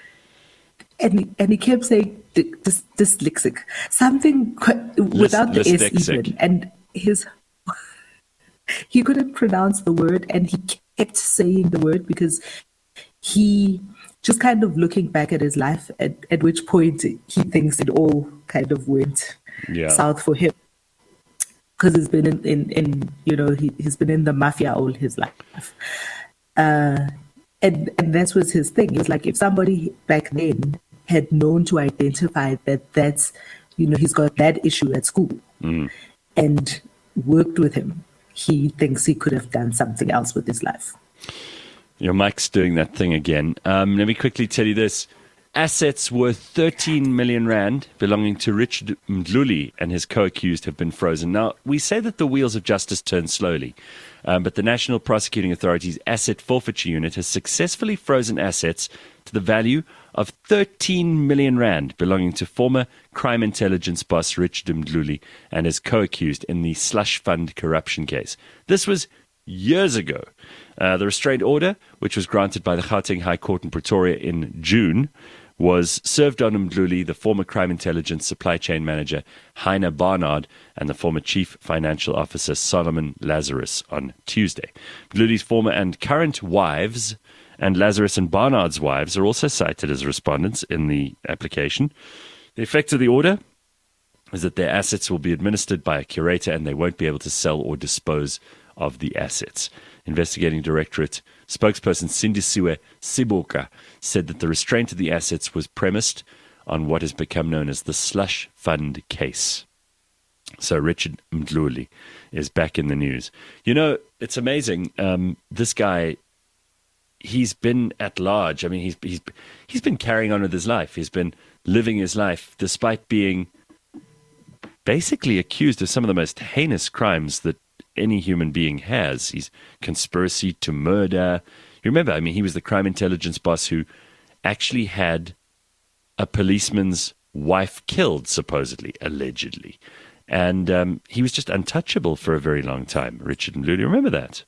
And he, and he kept saying dys, dyslexic, something without the S even. And his, he couldn't pronounce the word and he kept saying the word because he just kind of looking back at his life, at, at which point he thinks it all kind of went yeah. south for him. Because he's been in, in, in, you know, he, he's been in the mafia all his life. Uh, and, and that was his thing. It's like if somebody back then had known to identify that that's, you know, he's got that issue at school mm. and worked with him, he thinks he could have done something else with his life. Your Mike's doing that thing again. Um, let me quickly tell you this. Assets worth thirteen million rand belonging to Richard Mdluli and his co-accused have been frozen. Now, we say that the wheels of justice turn slowly, um, but the National Prosecuting Authority's Asset Forfeiture Unit has successfully frozen assets to the value of thirteen million rand belonging to former crime intelligence boss Richard Mdluli and his co-accused in the slush fund corruption case. This was years ago. Uh, the restraint order, which was granted by the Gauteng High Court in Pretoria in June, was served on Mdluli, the former crime intelligence supply chain manager Heiner Barnard, and the former chief financial officer Solomon Lazarus on Tuesday. Mdluli's former and current wives and Lazarus and Barnard's wives are also cited as respondents in the application. The effect of the order is that their assets will be administered by a curator and they won't be able to sell or dispose of the assets. Investigating Directorate spokesperson Sindisiwe Siboka said that the restraint of the assets was premised on what has become known as the slush fund case. So Richard Mdluli is back in the news. You know, it's amazing. Um, this guy, he's been at large. I mean, he's he's he's been carrying on with his life. He's been living his life despite being basically accused of some of the most heinous crimes that any human being has. He's conspiracy to murder. You remember, I mean, he was the crime intelligence boss who actually had a policeman's wife killed, supposedly, allegedly. And um, he was just untouchable for a very long time, Richard Mdluli. Remember that?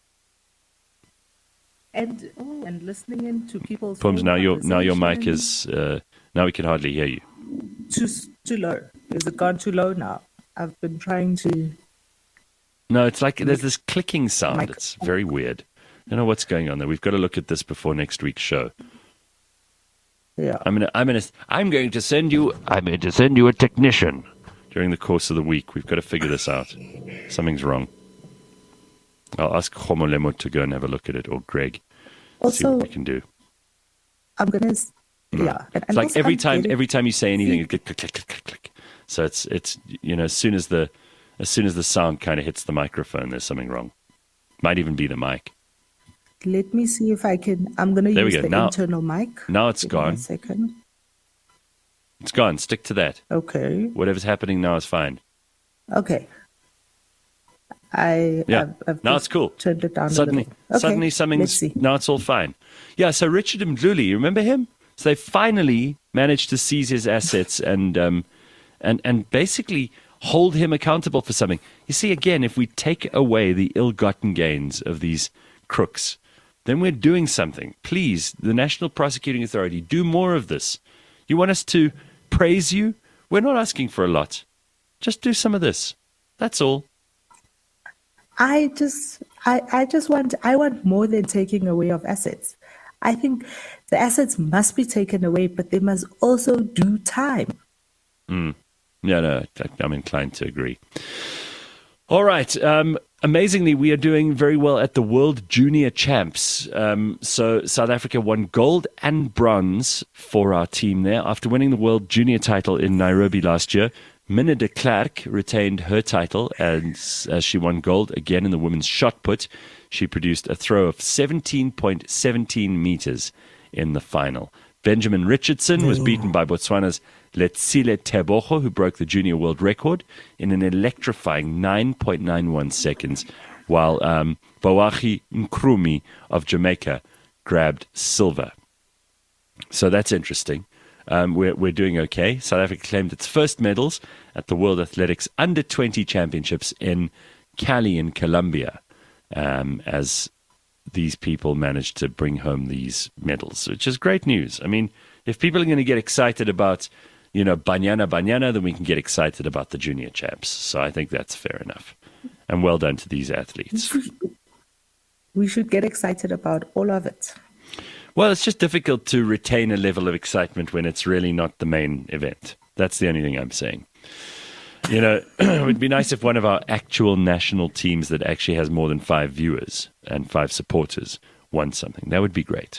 And oh, and listening in to people's Pums, now your now your mic conversations. is uh, now we can hardly hear you. too too low. Is it gone too low now? I've been trying to. No, it's like there's this clicking sound. Mic- It's very weird. I don't know what's going on there. We've got to look at this before next week's show. Yeah. I'm gonna I'm gonna I'm going to send you I'm going to send you a technician during the course of the week. We've got to figure this out. Something's wrong. I'll ask Khomolemo to go and have a look at it, or Greg. See Also, what we can do. I'm gonna. s- Yeah. And, It's and like also every I'm time, getting- every time you say anything, it click, click, click, click, click, click. So it's, it's, you know, as soon as the, as soon as the sound kind of hits the microphone, there's something wrong. Might even be the mic. Let me see if I can. I'm gonna There we use go. the Now- internal mic. Now it's Give me gone. A second. It's gone. Stick to that. Okay. Whatever's happening now is fine. Okay. I. Yeah. I've, I've Now just it's cool. Turned it down. Suddenly, a little. Okay. suddenly Let's something's, see. now it's all fine. Yeah. So Richard Mdluli, you remember him? So they finally managed to seize his assets and, um, and, and basically hold him accountable for something. You see, again, if we take away the ill-gotten gains of these crooks, then we're doing something. Please, the National Prosecuting Authority, do more of this. You want us to praise you? We're not asking for a lot. Just do some of this. That's all. I just I, I just want I want more than taking away of assets. I think the assets must be taken away, but they must also do time. Yeah, no, I- I'm inclined to agree. All right. Um, amazingly, we are doing very well at the World Junior Champs. Um, so South Africa won gold and bronze for our team there. After winning the World Junior title in Nairobi last year, Minna de Klerk retained her title as, as she won gold again in the women's shot put. She produced a throw of seventeen point one seven meters in the final. Benjamin Richardson was beaten by Botswana's Letsile Tebogo, who broke the junior world record in an electrifying nine point nine one seconds, while um, Boachi Nkrumah of Jamaica grabbed silver. So that's interesting. Um, we're, we're doing okay. South Africa claimed its first medals at the World Athletics Under twenty Championships in Cali in Colombia, um, as these people managed to bring home these medals, which is great news. I mean, if people are going to get excited about, you know, Banyana Banyana, then we can get excited about the junior champs. So I think that's fair enough. And well done to these athletes. We should get excited about all of it. Well, it's just difficult to retain a level of excitement when it's really not the main event. That's the only thing I'm saying. You know, it would be nice if one of our actual national teams that actually has more than five viewers and five supporters won something. That would be great.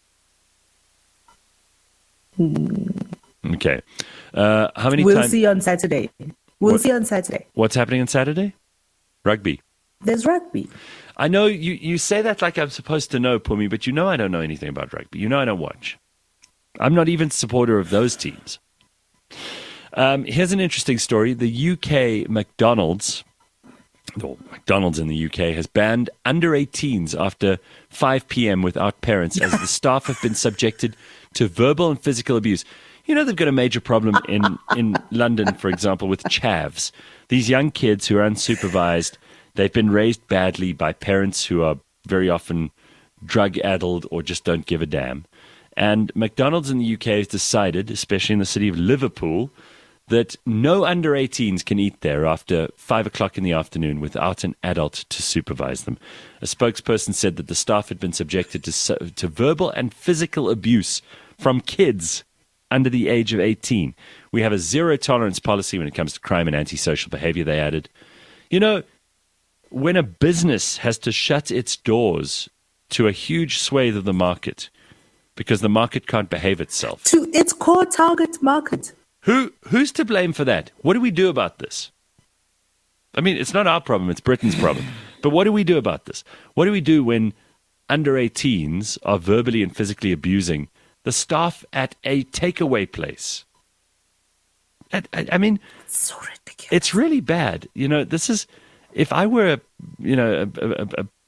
Okay. Uh, how many We'll times? see on Saturday. We'll What- see on Saturday. What's happening on Saturday? Rugby. There's rugby. I know you, you say that like I'm supposed to know, Pumi, but you know I don't know anything about rugby. You know I don't watch. I'm not even a supporter of those teams. Um, here's an interesting story. The U K McDonald's, or McDonald's in the U K, has banned under eighteens after five p.m. without parents as the staff have been subjected to verbal and physical abuse. You know, they've got a major problem in, in London, for example, with chavs. These young kids who are unsupervised, they've been raised badly by parents who are very often drug-addled or just don't give a damn. And McDonald's in the U K has decided, especially in the city of Liverpool, that no under eighteens can eat there after five o'clock in the afternoon without an adult to supervise them. A spokesperson said that the staff had been subjected to, so- to verbal and physical abuse from kids under the age of eighteen. We have a zero-tolerance policy when it comes to crime and antisocial behavior, they added. You know, when a business has to shut its doors to a huge swathe of the market because the market can't behave itself, To its core target market. Who who's to blame for that? What do we do about this? I mean, it's not our problem, it's Britain's problem. But what do we do about this? What do we do when under eighteens are verbally and physically abusing the staff at a takeaway place? I, I, I mean, It's so ridiculous. it's really bad. You know, this is, if I were a, you know, a, a, a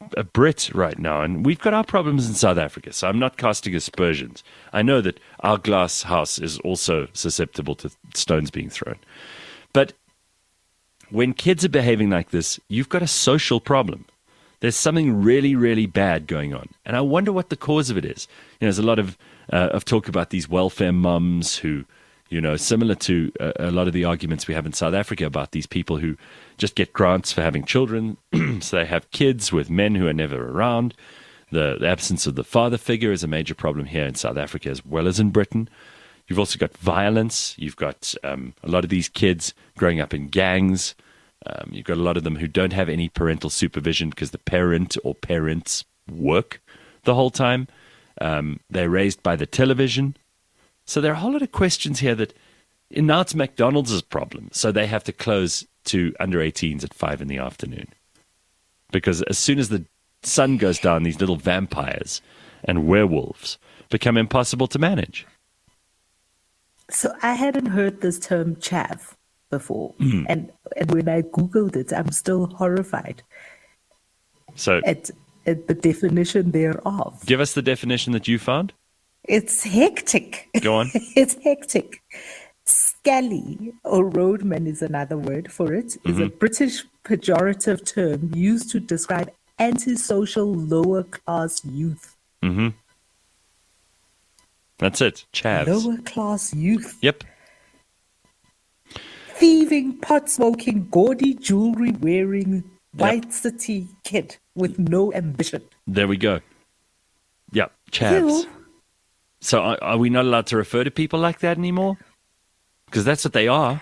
a Brit right now, and we've got our problems in South Africa, so I'm not casting aspersions. I know that our glass house is also susceptible to stones being thrown. But when kids are behaving like this, you've got a social problem. There's something really, really bad going on. And I wonder what the cause of it is. You know, there's a lot of, uh, of talk about these welfare mums who, you know, similar to a, a lot of the arguments we have in South Africa about these people who just get grants for having children. So they have kids with men who are never around. The, the absence of the father figure is a major problem here in South Africa as well as in Britain. You've also got violence. You've got um, a lot of these kids growing up in gangs. Um, you've got a lot of them who don't have any parental supervision because the parent or parents work the whole time. Um, they're raised by the television. So there are a whole lot of questions here that, and now it's McDonald's problem. So they have to close to under eighteens at five in the afternoon. Because as soon as the sun goes down, these little vampires and werewolves become impossible to manage. So I hadn't heard this term chav before. Mm. And, and when I Googled it, I'm still horrified So at, at the definition thereof. give us the definition that you found. It's hectic. Go on. It's hectic. Scally, or roadman is another word for it, is a British pejorative term used to describe antisocial lower class youth. Mm-hmm. That's it. Chavs. Lower class youth. Yep. Thieving, pot smoking, gaudy jewelry wearing, white city kid with no ambition. There we go. Yep. Chavs. Ew. So are, are we not allowed to refer to people like that anymore? Because that's what they are.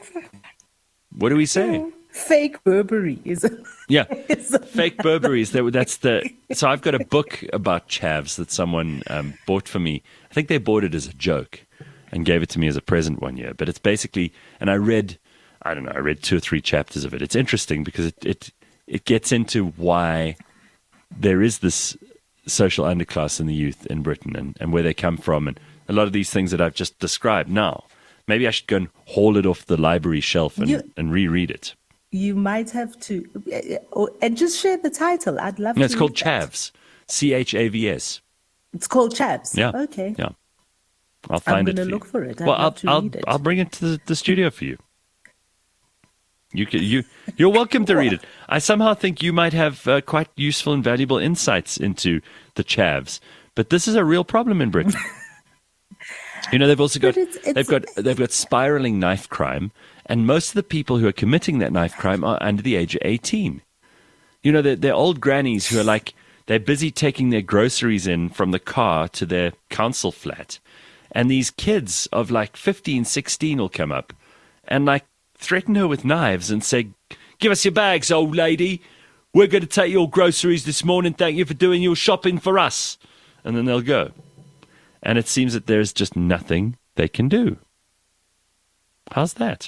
What do we say? Fake Burberry is a, Yeah. is a Fake Burberrys. That- That's the. So I've got a book about chavs that someone um, bought for me. I think they bought it as a joke and gave it to me as a present one year. But it's basically, and I read, I don't know, I read two or three chapters of it. It's interesting because it it, it gets into why there is this social underclass in the youth in Britain and, and where they come from and a lot of these things that I've just described now. Maybe I should go and haul it off the library shelf and, You- and reread it. You might have to, uh, and just share the title. I'd love No, to. it's called read that. Chavs. C H A V S. It's called Chavs. Yeah. Okay. Yeah. I'll find it gonna for look you. for it. I'd Well, love I'll to I'll, read it. I'll bring it to the, the studio for you. You can, you you're welcome to read it. I somehow think you might have uh, quite useful and valuable insights into the chavs, but this is a real problem in Britain. You know, they've also got But it's- it's- they've got they've got spiraling knife crime, and most of the people who are committing that knife crime are under the age of eighteen. You know, they're, they're old grannies who are like they're busy taking their groceries in from the car to their council flat, and these kids of like fifteen, sixteen will come up and like threaten her with knives and say, "Give us your bags, old lady. We're going to take your groceries this morning. Thank you for doing your shopping for us." And then they'll go. And it seems that there's just nothing they can do. How's that?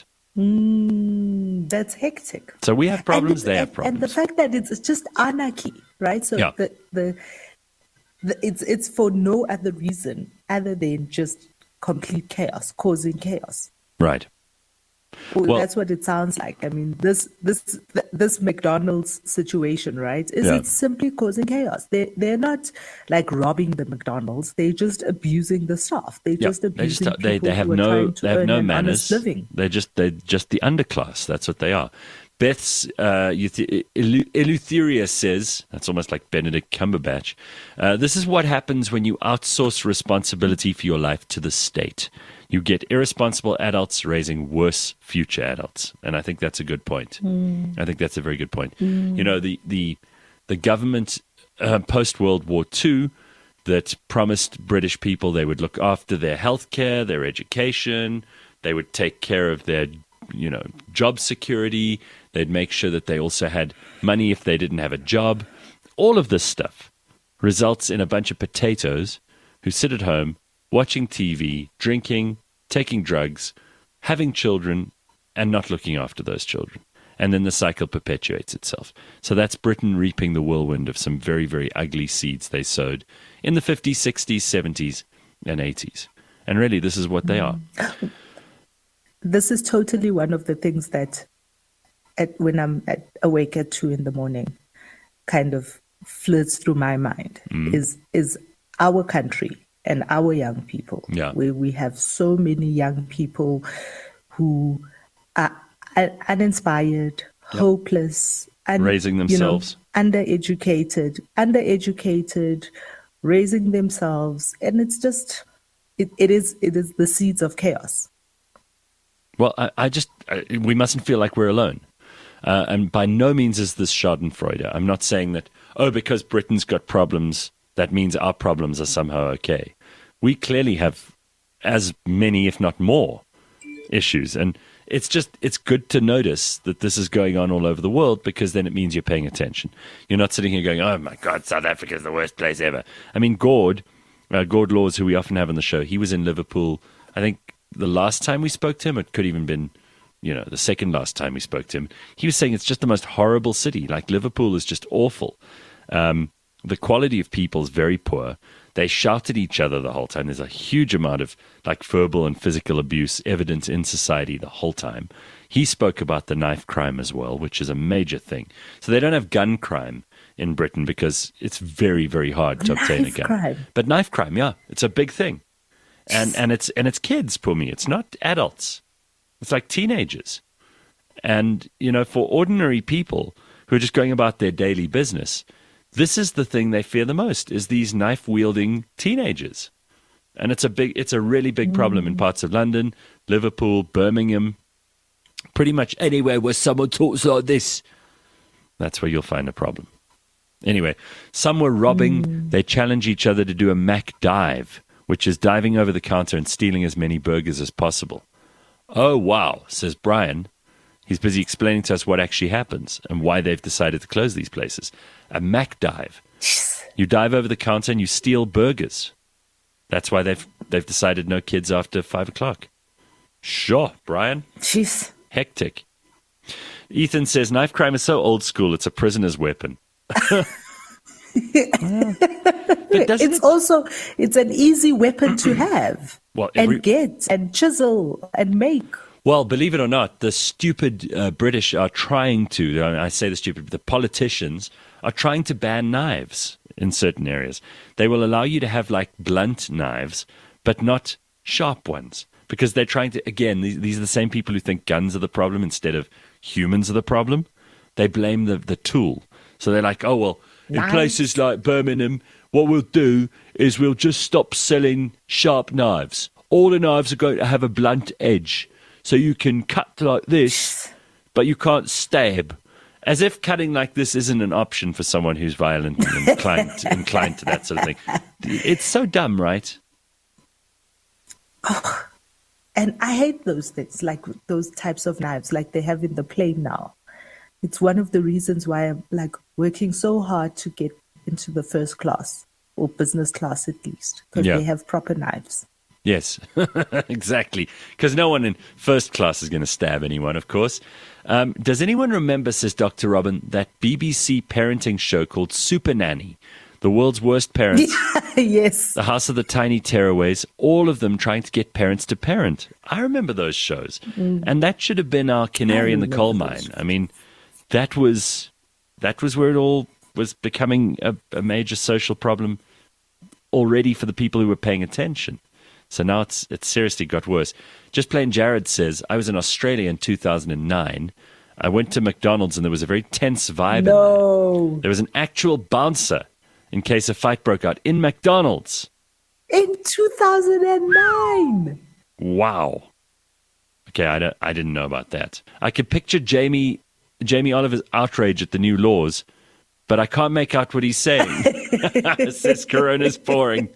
Mm, that's hectic. So we have problems, and, they have and- problems. And the fact that it's just anarchy, right? So Yeah. the, the the it's it's for no other reason other than just complete chaos, causing chaos. Right. Well, Well- that's what it sounds like. I mean, this this this McDonald's situation, right? Is Yeah. it simply causing chaos? They they're not like robbing the McDonald's. They're just abusing the staff. They're Yeah, just they abusing just they, people they have who are no trying to they have earn no an manners. honest living. They're just they're just the underclass. That's what they are. Beth's uh, Euth- Elu- Eleutheria says that's almost like Benedict Cumberbatch. Uh, this is what happens when you outsource responsibility for your life to the state. You get irresponsible adults raising worse future adults, and I think that's a good point. I think that's a very good point. You know, the the the government uh, post World War Two that promised British people they would look after their healthcare, their education, they would take care of their, you know, job security, they'd make sure that they also had money if they didn't have a job. All of this stuff results in a bunch of potatoes who sit at home watching T V, drinking, taking drugs, having children, and not looking after those children. And then the cycle perpetuates itself. So that's Britain reaping the whirlwind of some very, very ugly seeds they sowed in the fifties, sixties, seventies, and eighties. And really, this is what they are. This is totally one of the things that, at, when I'm at, awake at two in the morning, kind of flits through my mind Mm. is is our country and our young people, Yeah. where we have so many young people who are un- uninspired, hopeless, and Raising you know, themselves. undereducated, undereducated, raising themselves, and it's just it, it is it is the seeds of chaos. Well, I, I just, I, we mustn't feel like we're alone. Uh, and by no means is this Schadenfreude. I'm not saying that, oh, because Britain's got problems, that means our problems are somehow okay. We clearly have as many, if not more, issues. And it's just, it's good to notice that this is going on all over the world, because then it means you're paying attention. You're not sitting here going, oh my God, South Africa's the worst place ever. I mean, Gord, uh, Gord Laws, who we often have on the show, he was in Liverpool, I think the last time we spoke to him. It could even been, you know, the second last time we spoke to him. He was saying it's just the most horrible city. Like, Liverpool is just awful. Um, the quality of people is very poor. They shout at each other the whole time. There's a huge amount of like verbal and physical abuse evident in society the whole time. He spoke about the knife crime as well, which is a major thing. So they don't have gun crime in Britain because it's very, very hard to obtain a Knife gun. crime. But knife crime, yeah, it's a big thing. And and it's and it's kids, Pumi. It's not adults. It's like teenagers. And, you know, for ordinary people who are just going about their daily business, this is the thing they fear the most, is these knife-wielding teenagers. And it's a big, it's a really big problem in parts of London, Liverpool, Birmingham, pretty much anywhere where someone talks like this. That's where you'll find a problem. Anyway, some were robbing. They challenge each other to do a Mac dive, which is diving over the counter and stealing as many burgers as possible. Oh, wow, says Brian. He's busy explaining to us what actually happens and why they've decided to close these places. A Mac dive. You dive over the counter and you steal burgers. That's why they've they've decided no kids after five o'clock. Sure, Brian. Jeez. Hectic. Ethan says knife crime is so old school, it's a prisoner's weapon. But doesn't It's it- also it's an easy weapon to have Well, every- and get and chisel and make. Well, believe it or not, the stupid uh, British are trying to, I say the stupid, the politicians are trying to ban knives in certain areas. They will allow you to have like blunt knives, but not sharp ones, because they're trying to, again, these, these are the same people who think guns are the problem instead of humans are the problem. They blame the, the tool. So they're like, oh, well, in Knives. places like Birmingham, what we'll do is we'll just stop selling sharp knives. All the knives are going to have a blunt edge. So you can cut like this, but you can't stab. As if cutting like this isn't an option for someone who's violent and inclined, inclined to that sort of thing. It's so dumb, right? And I hate those things, like those types of knives, like they have in the plane now. It's one of the reasons why I'm like working so hard to get into the first class or business class at least, because Yeah. they have proper knives. Yes, exactly. Because no one in first class is going to stab anyone, of course. Um, does anyone remember, says Doctor Robin, that B B C parenting show called Super Nanny? The world's worst parents, Yes. The House of the Tiny Tearaways, all of them trying to get parents to parent. I remember those shows. And that should have been our canary I in the coal remember mine. those I mean, that was that was where it all was becoming a, a major social problem already for the people who were paying attention. So now it's it's seriously got worse. Just plain Jared says, I was in Australia in two thousand nine. I went to McDonald's and there was a very tense vibe in there. No. There was an actual bouncer in case a fight broke out in McDonald's. In two thousand nine. Wow. Okay, I, don't, I didn't know about that. I could picture Jamie Jamie Oliver's outrage at the new laws, but I can't make out what he's saying. It says Corona's pouring.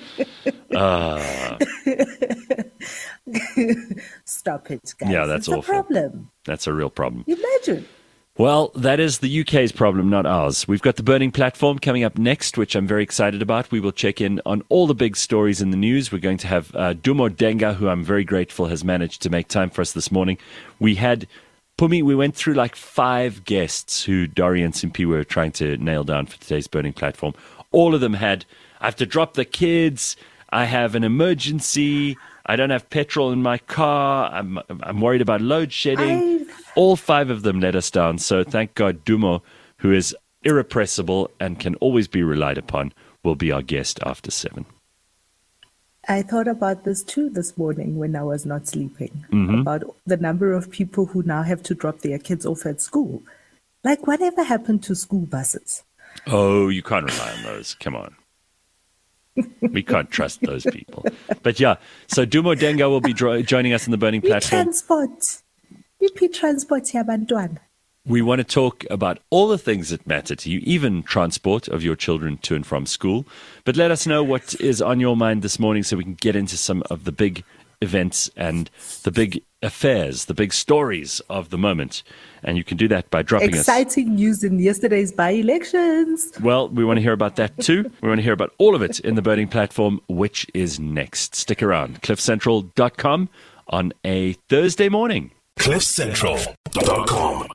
Stop it, guys. Yeah, that's it's awful. a problem. That's a real problem. Imagine. Well, that is the U K's problem, not ours. We've got the Burning Platform coming up next, which I'm very excited about. We will check in on all the big stories in the news. We're going to have uh, Dumo Denga, who I'm very grateful has managed to make time for us this morning. We had, Pumi, we went through like five guests who Dori and Simpi were trying to nail down for today's Burning Platform. All of them had, I have to drop the kids, I have an emergency, I don't have petrol in my car, I'm, I'm worried about load shedding. I- All five of them let us down. So thank God Dumo, who is irrepressible and can always be relied upon, will be our guest after seven. I thought about this too this morning when I was not sleeping, Mm-hmm. about the number of people who now have to drop their kids off at school. Like, whatever happened to school buses? Oh, you can't rely on those. Come on. We can't trust those people. But yeah, so Dumo Denga will be dro- joining us on the Burning Platform. Transport. Yippee transport yabantwana. We want to talk about all the things that matter to you, even transport of your children to and from school. But let us know what is on your mind this morning so we can get into some of the big events and the big affairs, the big stories of the moment. And you can do that by dropping us. Exciting news in yesterday's by-elections. Well, we want to hear about that too. We want to hear about all of it in the Burning Platform, which is next. Stick around. cliff central dot com on a Thursday morning. cliff central dot com